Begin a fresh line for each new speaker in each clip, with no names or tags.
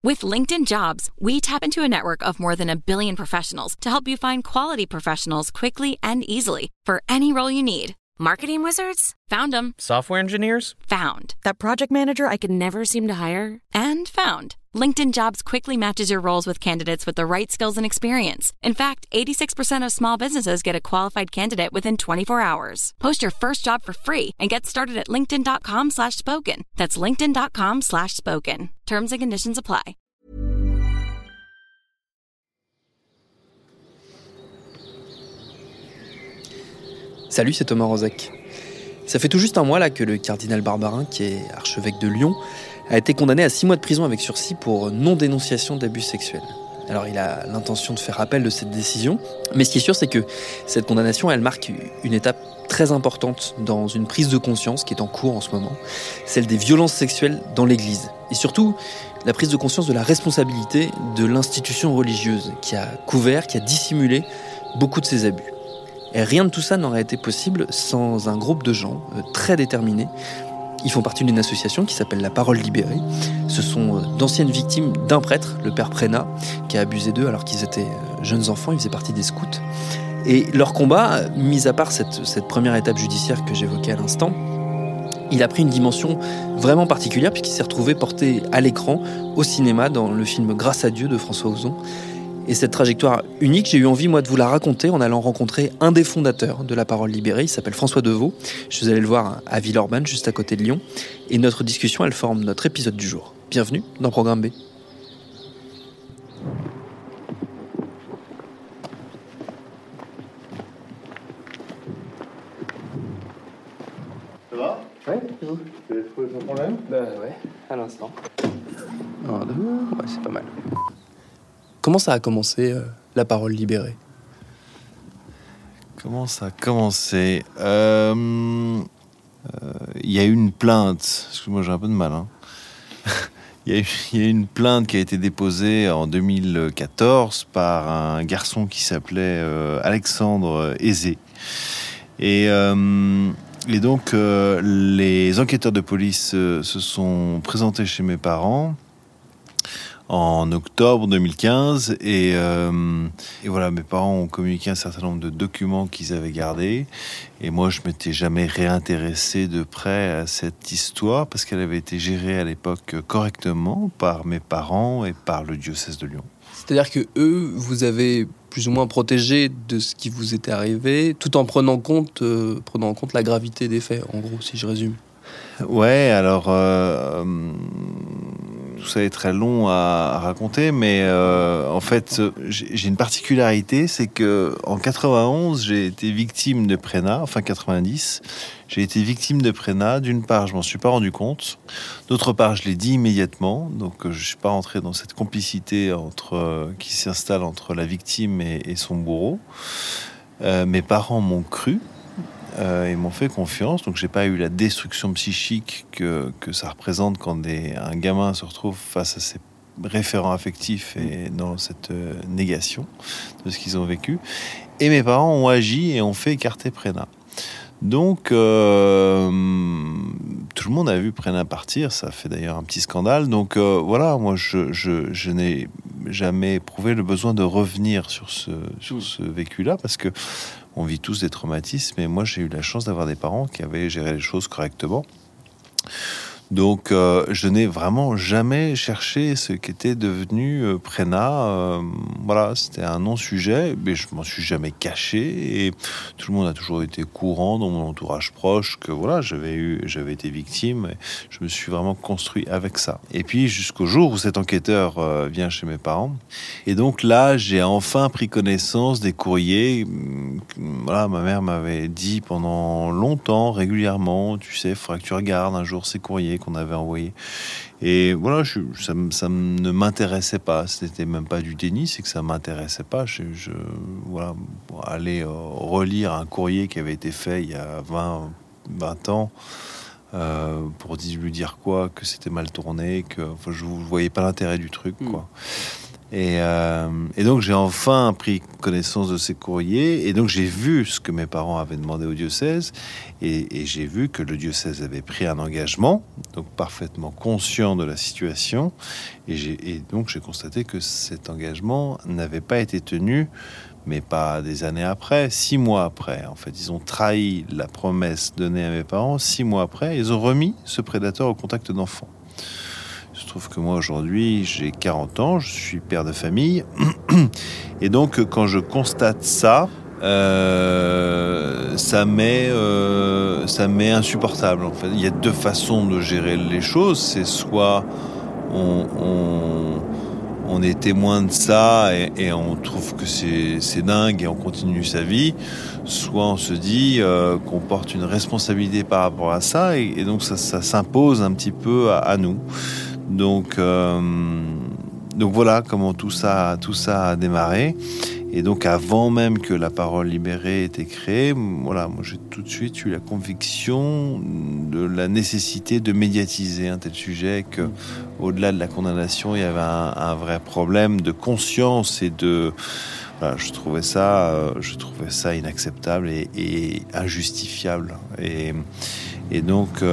With LinkedIn Jobs, we tap into a network of more than 1 billion professionals to help you find quality professionals quickly and easily for any role you need. Marketing wizards? Found them.
Software engineers?
Found. That project manager I could never seem to hire? And found. LinkedIn Jobs quickly matches your roles with candidates with the right skills and experience. In fact, 86% of small businesses get a qualified candidate within 24 hours. Post your first job for free and get started at linkedin.com/spoken. That's linkedin.com/spoken. Terms and conditions apply.
Salut, c'est Thomas Rozek. Ça fait tout juste un mois là que le cardinal Barbarin, qui est archevêque de Lyon, a été condamné à 6 mois de prison avec sursis pour non-dénonciation d'abus sexuels. Alors il a l'intention de faire appel de cette décision, mais ce qui est sûr c'est que cette condamnation elle marque une étape très importante dans une prise de conscience qui est en cours en ce moment, celle des violences sexuelles dans l'Église. Et surtout, la prise de conscience de la responsabilité de l'institution religieuse qui a couvert, qui a dissimulé beaucoup de ces abus. Et rien de tout ça n'aurait été possible sans un groupe de gens très déterminés. Ils font partie d'une association qui s'appelle La Parole Libérée. Ce sont d'anciennes victimes d'un prêtre, le père Prénat, qui a abusé d'eux alors qu'ils étaient jeunes enfants, ils faisaient partie des scouts. Et leur combat, mis à part cette première étape judiciaire que j'évoquais à l'instant, il a pris une dimension vraiment particulière puisqu'il s'est retrouvé porté à l'écran, au cinéma, dans le film Grâce à Dieu de François Ozon. Et cette trajectoire unique, j'ai eu envie, moi, de vous la raconter en allant rencontrer un des fondateurs de La Parole Libérée. Il s'appelle François Deveau. Je suis allé le voir à Villeurbanne, juste à côté de Lyon. Et notre discussion, elle forme notre épisode du jour. Bienvenue dans Programme B.
Ça va ?
Ouais, et vous ?
Tu as trouvé ton problème ?
Ouais, à l'instant. Un, deux, ouais, c'est pas mal. Comment ça a commencé, La Parole Libérée ?
Comment ça a commencé ? Il y a eu une plainte, excuse-moi j'ai un peu de mal. Il y a eu une plainte qui a été déposée en 2014 par un garçon qui s'appelait Alexandre Aizé. Et donc les enquêteurs de police se sont présentés chez mes parents en octobre 2015 et voilà, mes parents ont communiqué un certain nombre de documents qu'ils avaient gardés et moi je m'étais jamais réintéressé de près à cette histoire parce qu'elle avait été gérée à l'époque correctement par mes parents et par le diocèse de Lyon.
C'est-à-dire que eux, vous avez plus ou moins protégé de ce qui vous était arrivé, tout en prenant en compte la gravité des faits, en gros, si je résume.
Ouais, alors tout ça est très long à raconter, mais en fait, j'ai une particularité, c'est que en 91, j'ai été victime de Prénat, enfin 90, j'ai été victime de Prénat. D'une part, je m'en suis pas rendu compte. D'autre part, je l'ai dit immédiatement, donc je suis pas rentré dans cette complicité qui s'installe entre la victime et son bourreau. Mes parents m'ont cru. Ils m'ont fait confiance, donc j'ai pas eu la destruction psychique que ça représente quand un gamin se retrouve face à ses référents affectifs et dans cette négation de ce qu'ils ont vécu. Et mes parents ont agi et ont fait écarter Prénat. Donc tout le monde a vu Prénat partir, ça fait d'ailleurs un petit scandale. Donc voilà, moi je n'ai jamais éprouvé le besoin de revenir sur ce vécu-là parce que on vit tous des traumatismes, et moi j'ai eu la chance d'avoir des parents qui avaient géré les choses correctement. Donc je n'ai vraiment jamais cherché ce qu'était devenu Prénat. Voilà, c'était un non-sujet, mais je m'en suis jamais caché, et tout le monde a toujours été courant dans mon entourage proche que voilà, j'avais été victime, et je me suis vraiment construit avec ça. Et puis jusqu'au jour où cet enquêteur vient chez mes parents, et donc là j'ai enfin pris connaissance des courriers. Voilà, ma mère m'avait dit pendant longtemps, régulièrement, tu sais, il faudrait que tu regardes un jour ces courriers qu'on avait envoyés. Et voilà, ça ne m'intéressait pas. C'était même pas du déni, c'est que ça m'intéressait pas. Voilà, aller relire un courrier qui avait été fait il y a 20 ans pour lui dire quoi, que c'était mal tourné, que je ne voyais pas l'intérêt du truc, quoi. Et donc j'ai enfin pris connaissance de ces courriers, et donc j'ai vu ce que mes parents avaient demandé au diocèse, et j'ai vu que le diocèse avait pris un engagement, donc parfaitement conscient de la situation, et donc j'ai constaté que cet engagement n'avait pas été tenu, mais pas des années après, 6 mois après. En fait, ils ont trahi la promesse donnée à mes parents 6 mois après. Ils ont remis ce prédateur au contact d'enfants. Il se trouve que moi, aujourd'hui, j'ai 40 ans, je suis père de famille. Et donc, quand je constate ça, ça m'est insupportable. En fait, il y a 2 façons de gérer les choses. C'est soit on est témoin de ça et on trouve que c'est dingue et on continue sa vie, soit on se dit qu'on porte une responsabilité par rapport à ça, et donc ça s'impose un petit peu à nous. Donc voilà comment tout ça a démarré. Et donc avant même que la parole libérée ait été créée, voilà, moi j'ai tout de suite eu la conviction de la nécessité de médiatiser un tel sujet, que au-delà de la condamnation, il y avait un vrai problème de conscience et de... Voilà, je trouvais ça inacceptable et injustifiable. Et donc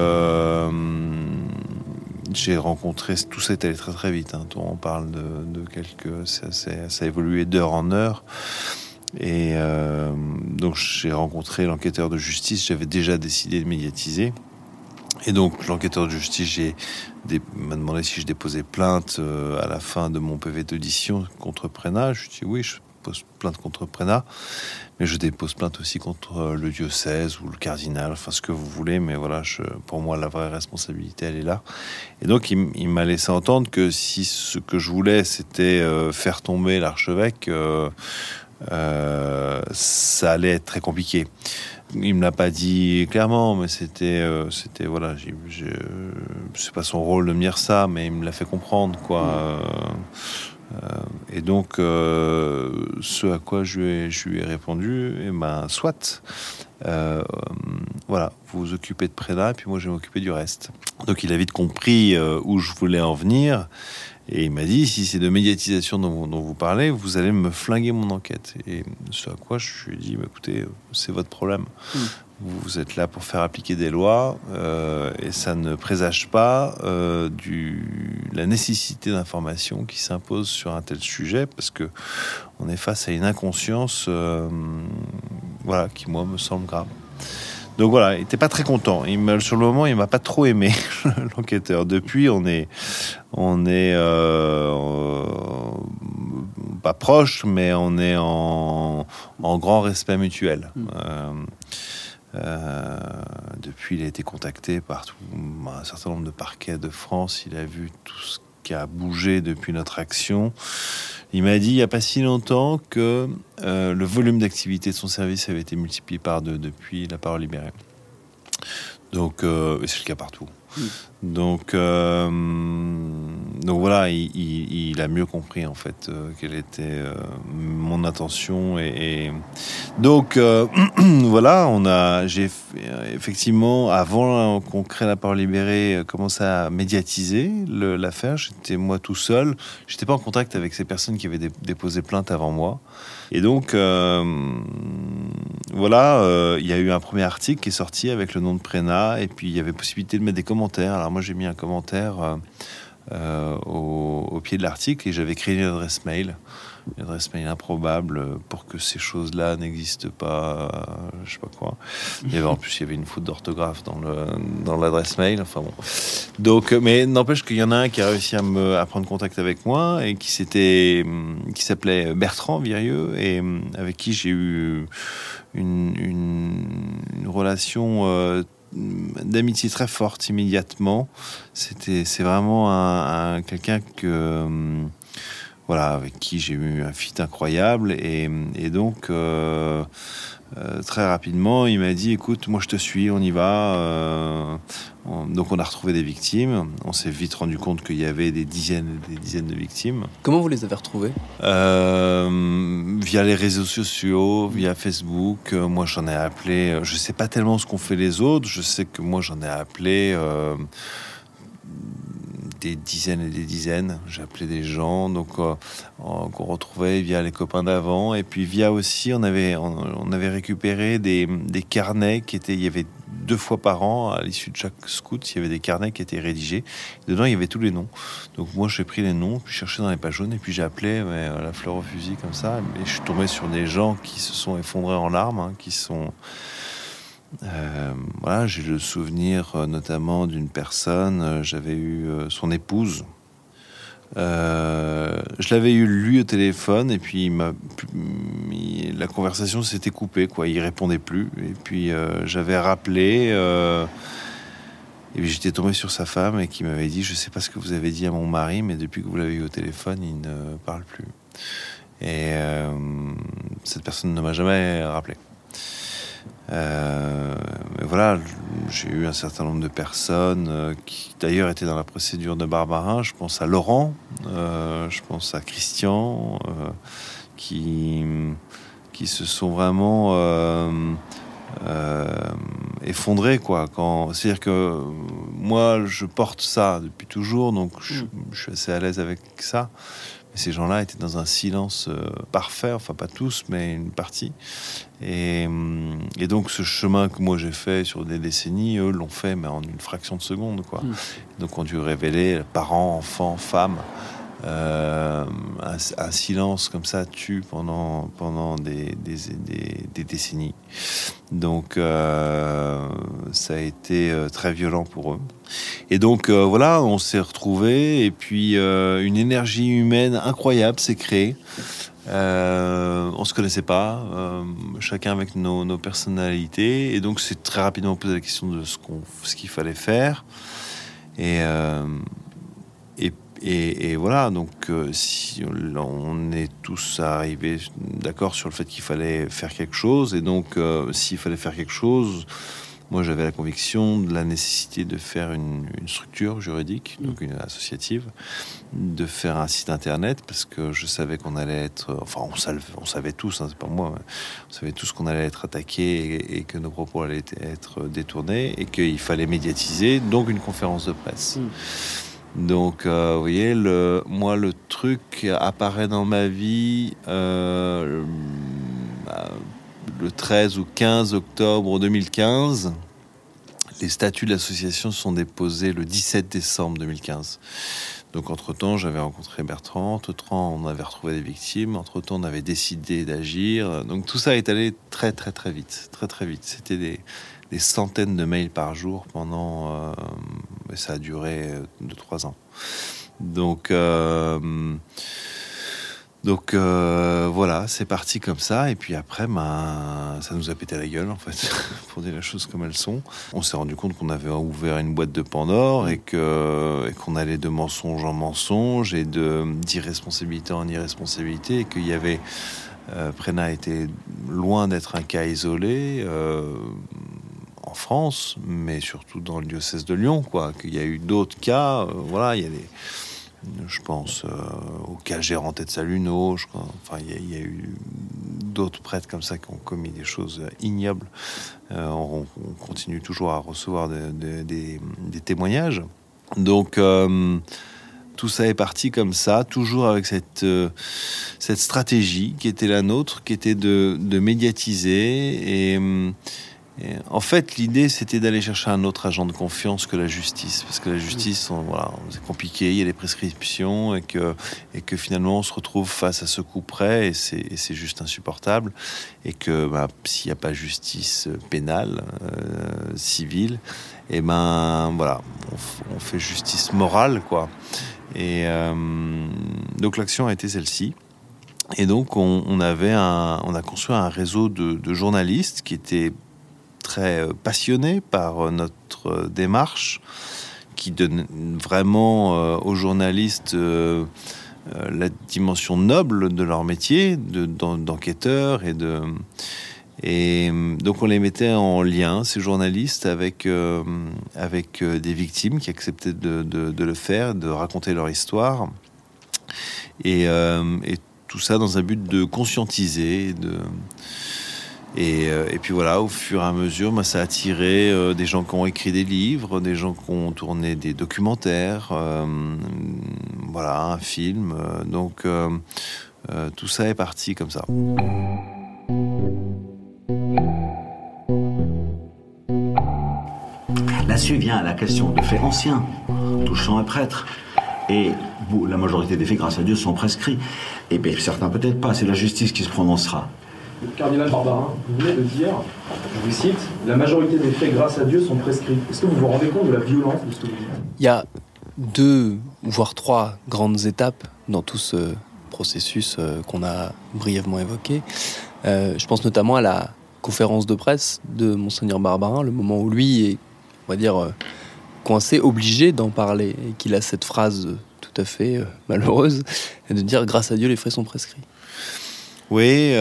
j'ai rencontré, tout ça est allé très très vite, hein. On parle de quelques, ça a évolué d'heure en heure, et donc j'ai rencontré l'enquêteur de justice. J'avais déjà décidé de médiatiser, et donc l'enquêteur de justice m'a demandé si je déposais plainte à la fin de mon PV d'audition contre Prénat. Je lui ai dit oui, je pose plainte contre Prénat, mais je dépose plainte aussi contre le diocèse ou le cardinal, enfin ce que vous voulez, mais voilà, pour moi la vraie responsabilité elle est là. Et donc il m'a laissé entendre que si ce que je voulais c'était faire tomber l'archevêque, ça allait être très compliqué. Il me l'a pas dit clairement, mais c'était voilà, c'est pas son rôle de me dire ça, mais il me l'a fait comprendre, quoi. Et donc, ce à quoi je lui ai répondu, soit, voilà, vous vous occupez de Prénat, et puis moi je vais m'occuper du reste. Donc il a vite compris où je voulais en venir, et il m'a dit, si c'est de médiatisation dont vous parlez, vous allez me flinguer mon enquête. Et ce à quoi je lui ai dit, écoutez, c'est votre problème. Vous êtes là pour faire appliquer des lois, et ça ne présage pas la nécessité d'information qui s'impose sur un tel sujet, parce que on est face à une inconscience, voilà, qui moi me semble grave. Donc voilà, il n'était pas très content. Sur le moment, il m'a pas trop aimé, l'enquêteur. Depuis, on est pas proche, mais on est en grand respect mutuel. Depuis, il a été contacté par un certain nombre de parquets de France. Il a vu tout ce qui a bougé depuis notre action. Il m'a dit il n'y a pas si longtemps que le volume d'activité de son service avait été multiplié par 2 depuis la parole libérée. Donc c'est le cas partout. Donc voilà, il a mieux compris en fait quelle était mon intention, et donc voilà, j'ai effectivement, avant qu'on crée la parole libérée, commencé à médiatiser l'affaire. J'étais moi tout seul, j'étais pas en contact avec ces personnes qui avaient déposé plainte avant moi, et donc voilà, il y a eu un premier article qui est sorti avec le nom de Prénat, et puis il y avait possibilité de mettre des commentaires. Alors moi j'ai mis un commentaire au pied de l'article, et j'avais créé une adresse mail improbable pour que ces choses-là n'existent pas, je sais pas quoi. En plus il y avait une faute d'orthographe dans l'adresse mail, enfin bon. Donc, mais n'empêche qu'il y en a un qui a réussi à prendre contact avec moi, et qui s'appelait Bertrand Virieux, et avec qui j'ai eu une relation d'amitié très forte immédiatement. C'est vraiment quelqu'un que voilà, avec qui j'ai eu un fit incroyable, et donc très rapidement il m'a dit écoute, moi je te suis, on y va. Donc on a retrouvé des victimes. On s'est vite rendu compte qu'il y avait des dizaines et des dizaines de victimes.
Comment vous les avez retrouvées ?
Via les réseaux sociaux, via Facebook. Moi j'en ai appelé, je sais pas tellement ce qu'ont fait les autres, je sais que moi j'en ai appelé des dizaines et des dizaines. J'appelais des gens qu'on retrouvait via les copains d'avant, et puis via aussi on avait récupéré des carnets il y avait 2 fois par an, à l'issue de chaque scout, il y avait des carnets qui étaient rédigés. Dedans, il y avait tous les noms. Donc moi, j'ai pris les noms, puis cherché dans les pages jaunes, et puis j'ai appelé à la fleur au fusil comme ça. Et je suis tombé sur des gens qui se sont effondrés en larmes, qui sont... voilà, j'ai le souvenir notamment d'une personne, j'avais eu son épouse. Je l'avais eu lui au téléphone, et puis la conversation s'était coupée, quoi. Il répondait plus, et puis j'avais rappelé, et puis j'étais tombé sur sa femme et qui m'avait dit: je sais pas ce que vous avez dit à mon mari, mais depuis que vous l'avez eu au téléphone, il ne parle plus. Et cette personne ne m'a jamais rappelé. Mais voilà, j'ai eu un certain nombre de personnes qui d'ailleurs étaient dans la procédure de Barbarin. Je pense à Laurent, je pense à Christian, qui se sont vraiment effondrés, quoi. C'est-à-dire que moi, je porte ça depuis toujours, donc je suis assez à l'aise avec ça. Mais ces gens-là étaient dans un silence parfait, enfin pas tous, mais une partie. Et donc ce chemin que moi j'ai fait sur des décennies, eux l'ont fait, mais en une fraction de seconde, quoi. Donc on a dû révéler parents, enfants, femmes. Un silence comme ça tue pendant des décennies. Donc ça a été très violent pour eux. Et donc voilà, on s'est retrouvés, et puis une énergie humaine incroyable s'est créée. On se connaissait pas, chacun avec nos personnalités, et donc c'est très rapidement posé la question de ce qu'il fallait faire. Et voilà, donc si on est tous arrivés d'accord sur le fait qu'il fallait faire quelque chose, et donc s'il fallait faire quelque chose, moi j'avais la conviction de la nécessité de faire une structure juridique, donc une associative, de faire un site internet, parce que je savais qu'on allait être, enfin on savait tous, c'est pas moi, on savait tous qu'on allait être attaqué, et que nos propos allaient être détournés, et qu'il fallait médiatiser, donc une conférence de presse. Donc, vous voyez, le truc apparaît dans ma vie le 13 ou 15 octobre 2015. Les statuts de l'association sont déposés le 17 décembre 2015. Donc, entre-temps, j'avais rencontré Bertrand. Entre-temps, on avait retrouvé des victimes. Entre-temps, on avait décidé d'agir. Donc, tout ça est allé très, très, très vite. Très, très vite. C'était des centaines de mails par jour pendant... ça a duré 2-3 ans. Donc voilà, c'est parti comme ça. Et puis après, ça nous a pété la gueule, en fait, pour dire les choses comme elles sont. On s'est rendu compte qu'on avait ouvert une boîte de Pandore, et qu'on allait de mensonge en mensonge, et d'irresponsabilité en irresponsabilité, et qu'il y avait... Prénat était loin d'être un cas isolé... en France, mais surtout dans le diocèse de Lyon, quoi. Qu'il y a eu d'autres cas, voilà, il y a je pense au cas Gérant Tête Saluno, enfin, il y a eu d'autres prêtres comme ça qui ont commis des choses ignobles. On continue toujours à recevoir des témoignages. Donc, tout ça est parti comme ça, toujours avec cette stratégie qui était la nôtre, qui était de médiatiser. Et en fait, l'idée, c'était d'aller chercher un autre agent de confiance que la justice. Parce que la justice, c'est compliqué, il y a des prescriptions, et que finalement, on se retrouve face à ce coup près, et c'est juste insupportable. Et que s'il n'y a pas justice pénale, civile, et voilà, on fait justice morale, quoi. Et donc, l'action a été celle-ci. Et donc, on a construit un réseau de journalistes qui étaient très passionné par notre démarche, qui donne vraiment aux journalistes la dimension noble de leur métier d'enquêteurs, et donc on les mettait en lien, ces journalistes, avec des victimes qui acceptaient de le faire, de raconter leur histoire, et tout ça dans un but de conscientiser, Et puis voilà, au fur et à mesure, ça a attiré des gens qui ont écrit des livres, des gens qui ont tourné des documentaires, voilà, un film. Donc tout ça est parti comme ça.
Là-dessus vient la question de faits anciens, touchant un prêtre. Et la majorité des faits, grâce à Dieu, sont prescrits. Et bien, certains peut-être pas, c'est la justice qui se prononcera.
Le cardinal Barbarin, vous venez de dire, je vous cite, la majorité des faits, grâce à Dieu, sont prescrits. Est-ce que vous vous rendez compte de la violence de ce que vous dites ?
Il y a 2, voire 3 grandes étapes dans tout ce processus qu'on a brièvement évoqué. Je pense notamment à la conférence de presse de Monseigneur Barbarin, le moment où lui est, on va dire, coincé, obligé d'en parler, et qu'il a cette phrase tout à fait malheureuse, de dire « grâce à Dieu, les faits sont prescrits ».
Oui,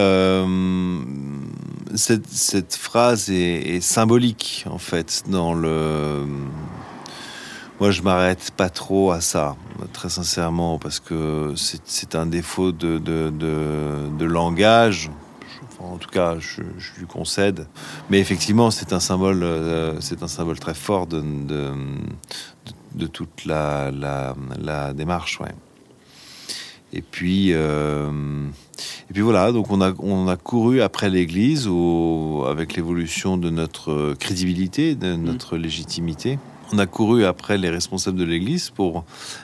cette phrase est symbolique, en fait, dans le... Moi, je m'arrête pas trop à ça, très sincèrement, parce que c'est un défaut de langage. En tout cas, je lui concède. Mais effectivement, c'est un symbole très fort de toute la démarche, ouais. Et puis voilà, donc on a couru après l'Église avec l'évolution de notre crédibilité, de notre légitimité. On a couru après les responsables de l'Église pour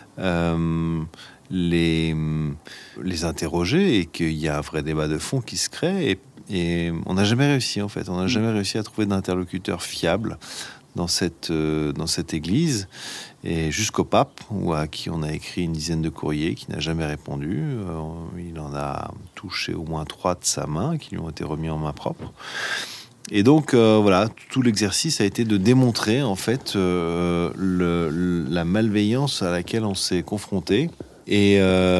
les interroger, et qu'il y a un vrai débat de fond qui se crée. Et on n'a jamais réussi, en fait. On n'a jamais réussi à trouver d'interlocuteur fiable dans cette église, et jusqu'au pape, à qui on a écrit une dizaine de courriers, qui n'a jamais répondu. Il en a touché au moins 3 de sa main, qui lui ont été remis en main propre. Et donc, voilà, tout l'exercice a été de démontrer, en fait, la malveillance à laquelle on s'est confronté. Et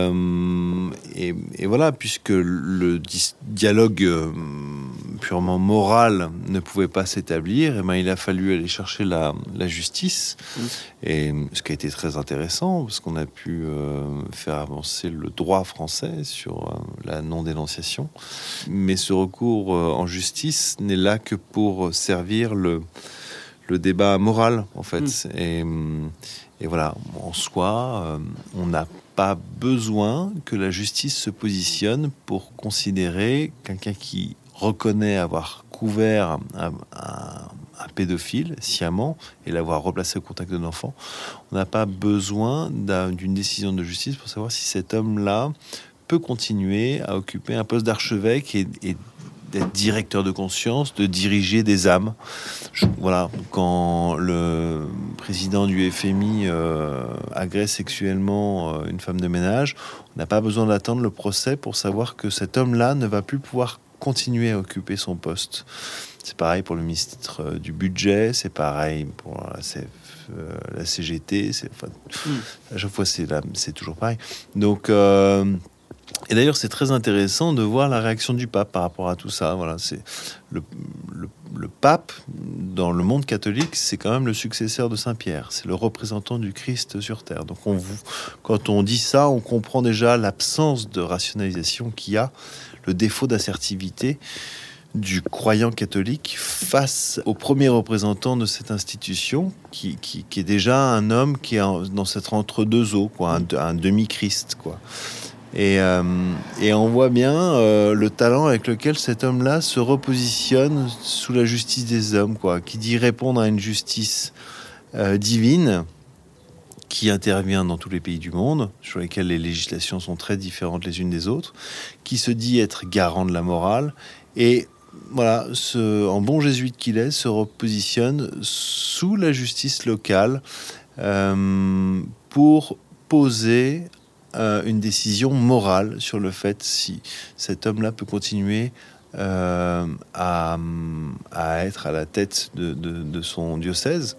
voilà, puisque le dialogue purement moral ne pouvait pas s'établir, il a fallu aller chercher la justice. Et ce qui a été très intéressant, parce qu'on a pu faire avancer le droit français sur la non-dénonciation. Mais ce recours en justice n'est là que pour servir le débat moral, en fait. Et voilà, en soi, on n'a pas besoin que la justice se positionne pour considérer quelqu'un qui reconnaît avoir couvert un pédophile sciemment et l'avoir replacé au contact de l'enfant. On n'a pas besoin d'une décision de justice pour savoir si cet homme-là peut continuer à occuper un poste d'archevêque et d'être directeur de conscience, de diriger des âmes. Voilà, quand le président du FMI agresse sexuellement une femme de ménage, on n'a pas besoin d'attendre le procès pour savoir que cet homme-là ne va plus pouvoir continuer à occuper son poste. C'est pareil pour le ministre du budget, c'est pareil pour la CGT, à chaque fois c'est toujours pareil. Donc et d'ailleurs, c'est très intéressant de voir la réaction du pape par rapport à tout ça. Voilà, c'est le pape dans le monde catholique, c'est quand même le successeur de Saint-Pierre. C'est le représentant du Christ sur terre. Donc, quand on dit ça, on comprend déjà l'absence de rationalisation qu'il y a, le défaut d'assertivité du croyant catholique face au premier représentant de cette institution, qui est déjà un homme qui est dans cet entre-deux eaux, quoi, un demi-Christ, quoi. Et on voit bien le talent avec lequel cet homme-là se repositionne sous la justice des hommes, quoi, qui dit répondre à une justice divine qui intervient dans tous les pays du monde, sur lesquels les législations sont très différentes les unes des autres, qui se dit être garant de la morale, et voilà, en bon jésuite qu'il est, se repositionne sous la justice locale pour poser une décision morale sur le fait si cet homme-là peut continuer à être à la tête de son diocèse.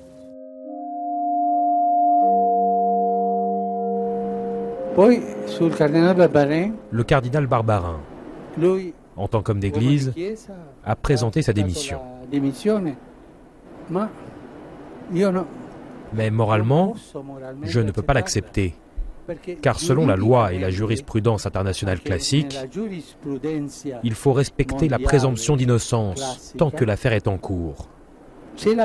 Le cardinal Barbarin, en tant qu'homme d'église, a présenté sa démission. Mais moralement, je ne peux pas l'accepter. car selon la loi et la jurisprudence internationale classique, il faut respecter la présomption d'innocence tant que l'affaire est en cours. Il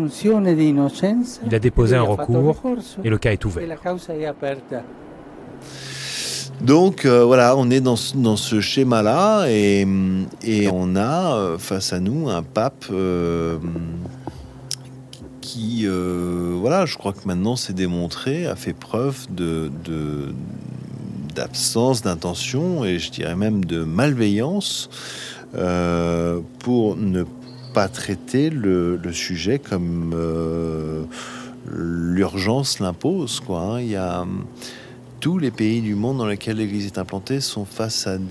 a déposé un recours et le cas est ouvert.
Donc voilà, on est dans ce schéma-là et on a face à nous un pape qui, voilà, je crois que maintenant c'est démontré, a fait preuve d'absence d'intention et je dirais même de malveillance pour ne pas traiter le sujet comme l'urgence l'impose, quoi. Il y a tous les pays du monde dans lesquels l'Église est implantée sont face à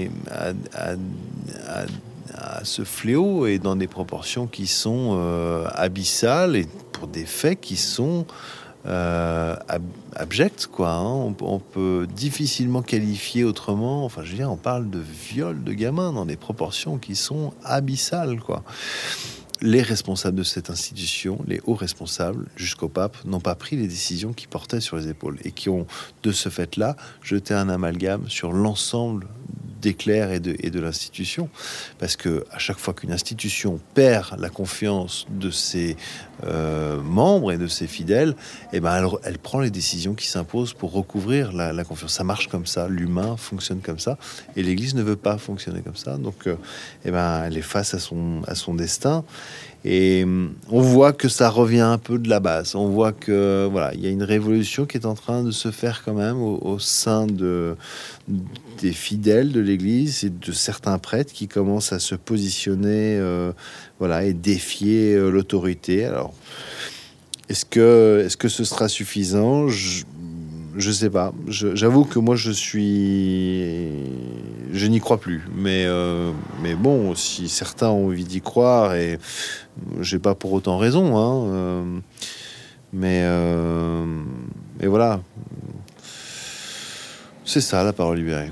ce fléau et dans des proportions qui sont abyssales et pour des faits qui sont abjects, quoi. Hein. On peut difficilement qualifier autrement. Enfin, je veux dire, on parle de viol de gamins dans des proportions qui sont abyssales, quoi. Les responsables de cette institution, les hauts responsables, jusqu'au pape, n'ont pas pris les décisions qui portaient sur les épaules et qui ont, de ce fait-là, jeté un amalgame sur l'ensemble des clercs et de l'institution. Parce que à chaque fois qu'une institution perd la confiance de ses membres et de ses fidèles, eh ben elle prend les décisions qui s'imposent pour recouvrir la confiance. Ça marche comme ça, l'humain fonctionne comme ça, et l'Église ne veut pas fonctionner comme ça. Donc, eh ben, elle est face à son destin. Et on voit que ça revient un peu de la base. On voit que voilà, il y a une révolution qui est en train de se faire quand même au sein des fidèles de l'Église et de certains prêtres qui commencent à se positionner, voilà, et défier l'autorité. Alors, est-ce que ce sera suffisant ? Je sais pas. J'avoue que moi je n'y crois plus. Mais bon, si certains ont envie d'y croire, et j'ai pas pour autant raison, hein. Mais voilà. C'est ça la parole libérée.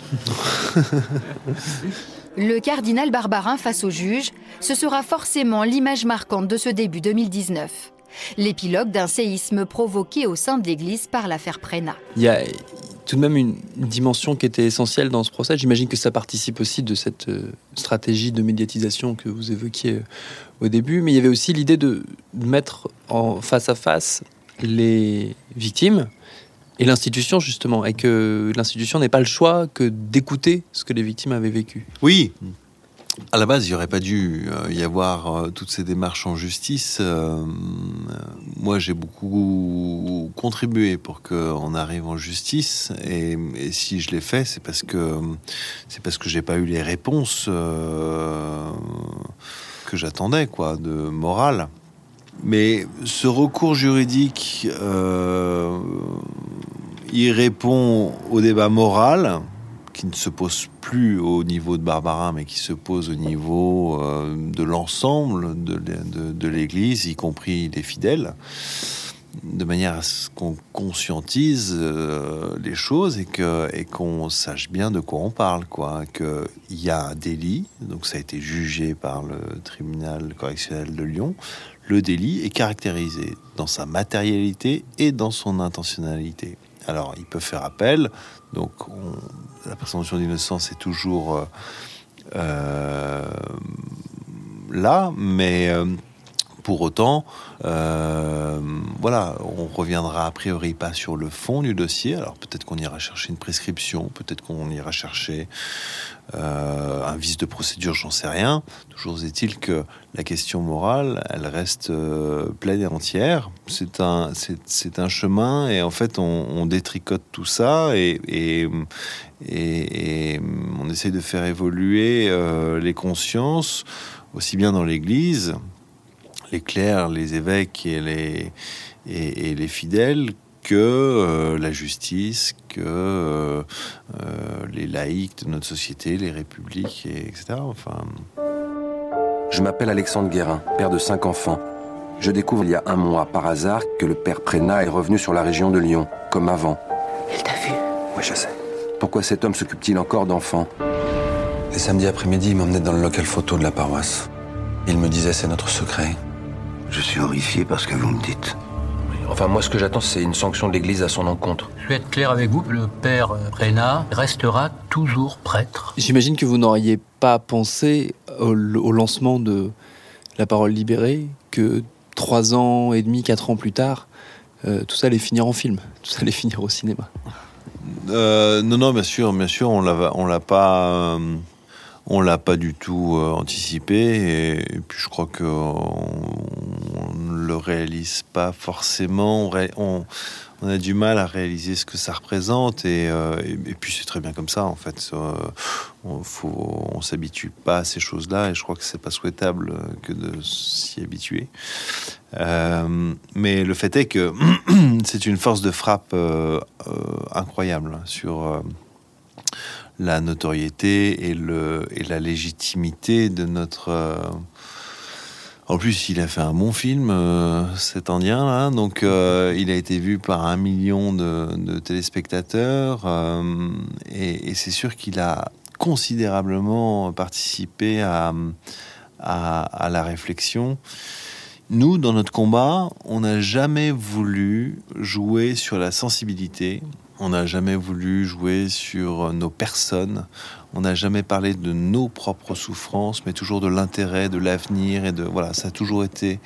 Le cardinal Barbarin face au juge, ce sera forcément l'image marquante de ce début 2019. L'épilogue d'un séisme provoqué au sein de l'Église par l'affaire Prénat.
Il y a tout de même une dimension qui était essentielle dans ce procès. J'imagine que ça participe aussi de cette stratégie de médiatisation que vous évoquiez au début, mais il y avait aussi l'idée de mettre en face à face les victimes et l'institution, justement, et que l'institution n'ait pas le choix que d'écouter ce que les victimes avaient vécu.
Oui. À la base, il n'y aurait pas dû y avoir toutes ces démarches en justice. Moi, j'ai beaucoup contribué pour qu'on arrive en justice. Et si je l'ai fait, c'est parce que j'ai pas eu les réponses que j'attendais, quoi, de morale. Mais ce recours juridique, il répond au débat moral, qui ne se pose plus au niveau de Barbarin, mais qui se pose au niveau de l'ensemble de l'Église, y compris les fidèles, de manière à ce qu'on conscientise les choses et qu'on sache bien de quoi on parle, quoi. Qu'il y a un délit, donc ça a été jugé par le tribunal correctionnel de Lyon. Le délit est caractérisé dans sa matérialité et dans son intentionnalité. Alors, il peut faire appel. Donc, la présomption d'innocence est toujours là, mais pour autant, voilà, on reviendra a priori pas sur le fond du dossier. Alors, peut-être qu'on ira chercher une prescription, peut-être qu'on ira chercher un vice de procédure, j'en sais rien. Toujours est-il que la question morale, elle reste pleine et entière. C'est un chemin, et en fait, on détricote tout ça et on essaie de faire évoluer les consciences, aussi bien dans l'Église, les clercs, les évêques et les fidèles, que la justice, que les laïcs de notre société, les républiques, etc. Enfin...
Je m'appelle Alexandre Guérin, père de 5 enfants. Je découvre il y a 1 mois, par hasard, que le père Prénat est revenu sur la région de Lyon, comme avant.
Il t'a vu?
Oui, je sais. Pourquoi cet homme s'occupe-t-il encore d'enfants?
Les samedis après-midi, il m'emmenait dans le local photo de la paroisse. Il me disait, c'est notre secret.
Je suis horrifié par ce que vous me dites.
Enfin, moi, ce que j'attends, c'est une sanction de l'Église à son encontre.
Je vais être clair avec vous, le père Prénat restera toujours prêtre.
J'imagine que vous n'auriez pas pensé au lancement de La Parole libérée que 3 ans et demi, 4 ans plus tard, tout ça allait finir en film, tout ça allait finir au cinéma.
Non, bien sûr, on l'a pas du tout anticipé, et puis je crois qu'on ne le réalise pas forcément. On a du mal à réaliser ce que ça représente, et puis c'est très bien comme ça en fait. On s'habitue pas à ces choses-là, et je crois que c'est pas souhaitable que de s'y habituer. Mais le fait est que c'est une force de frappe incroyable sur la notoriété et la légitimité de notre. En plus, il a fait un bon film, cet Indien là, donc il a été vu par 1 million de téléspectateurs, et c'est sûr qu'il a considérablement participé à la réflexion. Nous, dans notre combat, on n'a jamais voulu jouer sur la sensibilité, on n'a jamais voulu jouer sur nos personnes, on n'a jamais parlé de nos propres souffrances, mais toujours de l'intérêt, de l'avenir, et voilà, ça a toujours été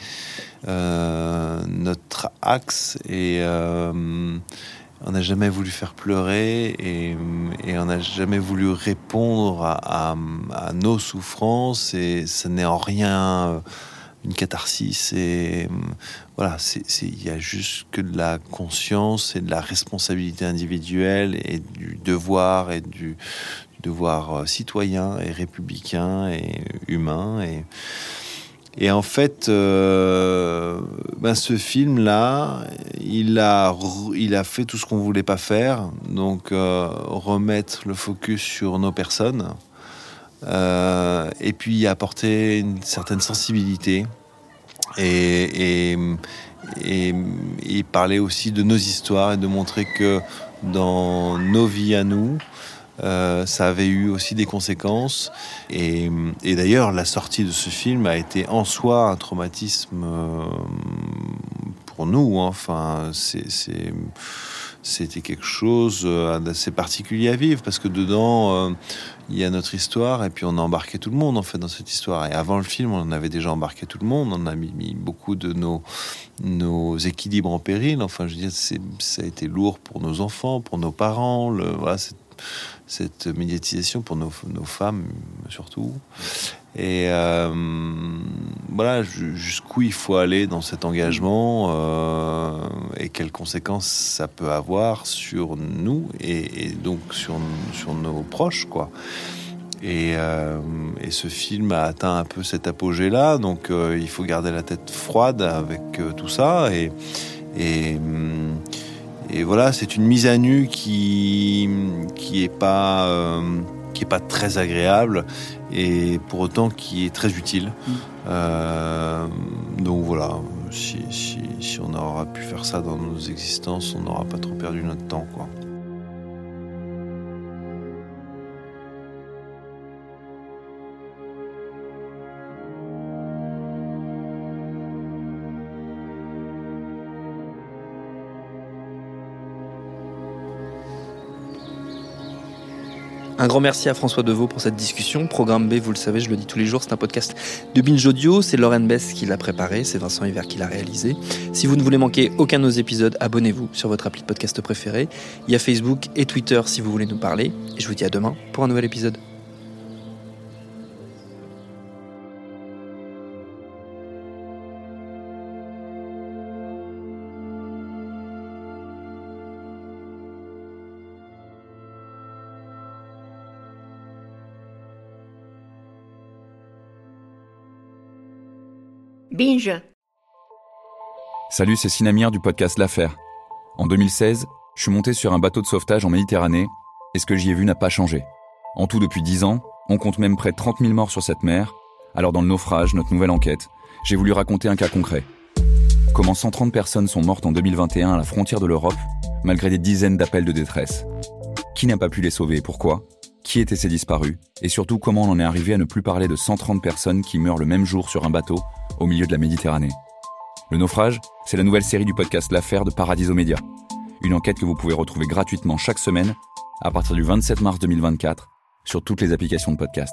notre axe, et on n'a jamais voulu faire pleurer, et on n'a jamais voulu répondre à nos souffrances, et ça n'est en rien une catharsis, et voilà, il y a juste que de la conscience et de la responsabilité individuelle, et du devoir, et du devoir citoyen et républicain et humain, et en fait ce film-là, il a fait tout ce qu'on voulait pas faire, donc remettre le focus sur nos personnes, et puis apporter une certaine sensibilité, et parler aussi de nos histoires, et de montrer que dans nos vies à nous, ça avait eu aussi des conséquences, et d'ailleurs la sortie de ce film a été en soi un traumatisme pour nous, hein. Enfin, c'était quelque chose d'assez particulier à vivre, parce que dedans il y a notre histoire, et puis on a embarqué tout le monde en fait dans cette histoire, et avant le film on avait déjà embarqué tout le monde, on a mis beaucoup de nos équilibres en péril. Enfin, je veux dire, ça a été lourd pour nos enfants, pour nos parents, voilà, cette médiatisation pour nos femmes surtout, et voilà, jusqu'où il faut aller dans cet engagement, et quelles conséquences ça peut avoir sur nous, et donc sur nos proches, quoi. Et ce film a atteint un peu cet apogée-là, donc il faut garder la tête froide avec tout ça, et voilà, c'est une mise à nu qui est pas très agréable, et pour autant qui est très utile. Donc voilà, si on aura pu faire ça dans nos existences, on n'aura pas trop perdu notre temps, quoi.
Un grand merci à François Deveau pour cette discussion. Programme B, vous le savez, je le dis tous les jours, c'est un podcast de Binge Audio. C'est Lauren Bess qui l'a préparé, c'est Vincent Hiver qui l'a réalisé. Si vous ne voulez manquer aucun de nos épisodes, abonnez-vous sur votre appli de podcast préféré. Il y a Facebook et Twitter si vous voulez nous parler. Et je vous dis à demain pour un nouvel épisode.
Binge.
Salut, c'est Sinamir du podcast L'Affaire. En 2016, je suis monté sur un bateau de sauvetage en Méditerranée, et ce que j'y ai vu n'a pas changé. En tout, depuis 10 ans, on compte même près de 30 000 morts sur cette mer. Alors dans le naufrage, notre nouvelle enquête, j'ai voulu raconter un cas concret. Comment 130 personnes sont mortes en 2021 à la frontière de l'Europe, malgré des dizaines d'appels de détresse. Qui n'a pas pu les sauver et pourquoi ? Qui étaient ces disparus ? Et surtout, comment on en est arrivé à ne plus parler de 130 personnes qui meurent le même jour sur un bateau, au milieu de la Méditerranée. Le naufrage, C'est la nouvelle série du podcast L'Affaire de Paradiso Média. Une enquête que vous pouvez retrouver gratuitement chaque semaine à partir du 27 mars 2024 sur toutes les applications de podcast.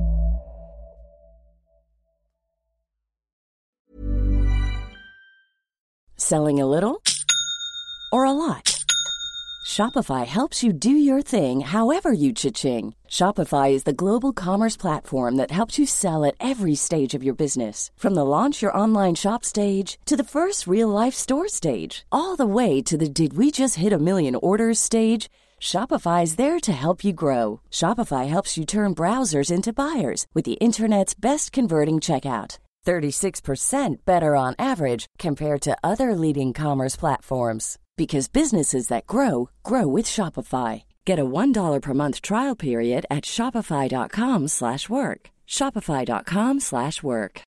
Selling a little or a lot? Shopify helps you do your thing however you cha-ching. Shopify is the global commerce platform that helps you sell at every stage of your business. From the launch your online shop stage to the first real-life store stage, all the way to the did we just hit a million orders stage. Shopify is there to help you grow. Shopify helps you turn browsers into buyers with the internet's best converting checkout. 36% better on average compared to other leading commerce platforms. Because businesses that grow, grow with Shopify. Get a $1 per month trial period at shopify.com/work. Shopify.com/work.